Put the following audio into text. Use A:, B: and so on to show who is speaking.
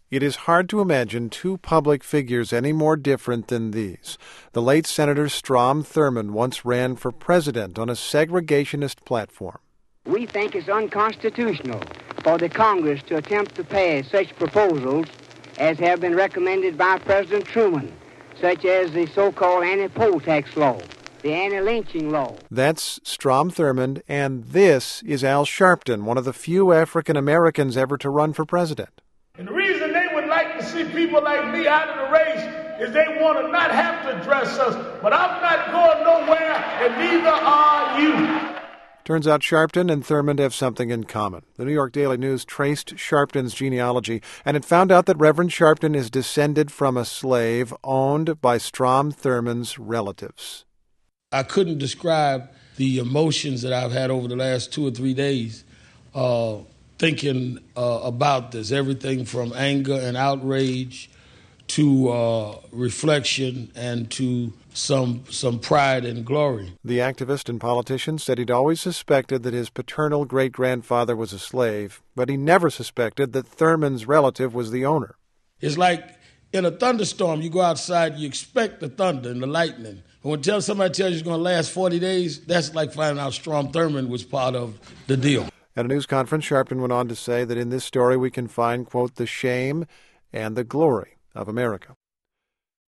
A: It is hard to imagine two public figures any more different than these. The late Senator Strom Thurmond once ran for president on a segregationist platform.
B: We think it's unconstitutional for the Congress to attempt to pass such proposals as have been recommended by President Truman, such as the so-called anti-poll tax law, the anti-lynching law.
A: That's Strom Thurmond, and this is Al Sharpton, one of the few African Americans ever to run for president.
C: And the reason they would like to see people like me out of the race is they want to not have to address us. But I'm not going nowhere, and neither are you.
A: Turns out Sharpton and Thurmond have something in common. The New York Daily News traced Sharpton's genealogy, and it found out that Reverend Sharpton is descended from a slave owned by Strom Thurmond's relatives.
D: I couldn't describe the emotions that I've had over the last 2 or 3 days thinking about this. Everything from anger and outrage to reflection and to some pride and glory.
A: The activist and politician said he'd always suspected that his paternal great-grandfather was a slave, but he never suspected that Thurmond's relative was the owner.
D: It's like in a thunderstorm, you go outside, you expect the thunder and the lightning. And when somebody tells you it's going to last 40 days, that's like finding out Strom Thurmond was part of the deal.
A: At a news conference, Sharpton went on to say that in this story we can find, quote, the shame and the glory of America.